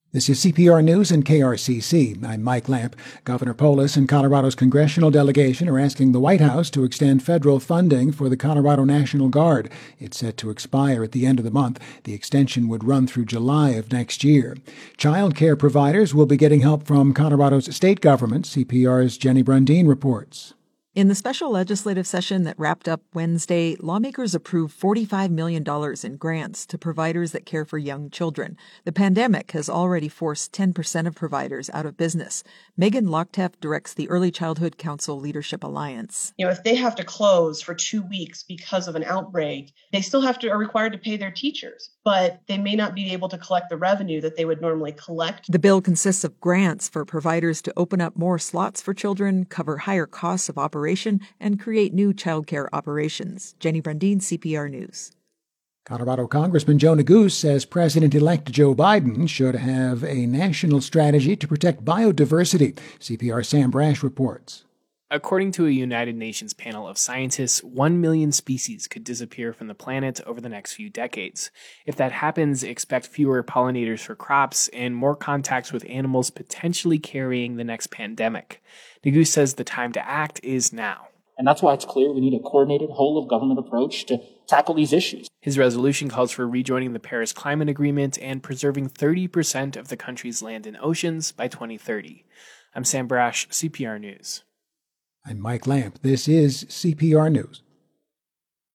This is CPR News and KRCC. I'm Mike Lamp. Governor Polis and Colorado's congressional delegation are asking the White House to extend federal funding for the Colorado National Guard. It's set to expire at the end of the month. The extension would run through July of next year. Child care providers will be getting help from Colorado's state government, CPR's Jenny Brundin reports. In the special legislative session that wrapped up Wednesday, lawmakers approved $45 million in grants to providers that care for young children. The pandemic has already forced 10% of providers out of business. Megan Lockteff directs the Early Childhood Council Leadership Alliance. If they have to close for 2 weeks because of an outbreak, they still are required to pay their teachers, but they may not be able to collect the revenue that they would normally collect. The bill consists of grants for providers to open up more slots for children, cover higher costs of operation, and create new childcare operations. Jenny Brundin, CPR News. Colorado Congressman Joe Neguse says President-elect Joe Biden should have a national strategy to protect biodiversity. CPR Sam Brash reports. According to a United Nations panel of scientists, 1 million species could disappear from the planet over the next few decades. If that happens, expect fewer pollinators for crops and more contacts with animals potentially carrying the next pandemic. Neguse says the time to act is now. And that's why it's clear we need a coordinated whole-of-government approach to tackle these issues. His resolution calls for rejoining the Paris Climate Agreement and preserving 30% of the country's land and oceans by 2030. I'm Sam Brash, CPR News. I'm Mike Lamp. This is CPR News.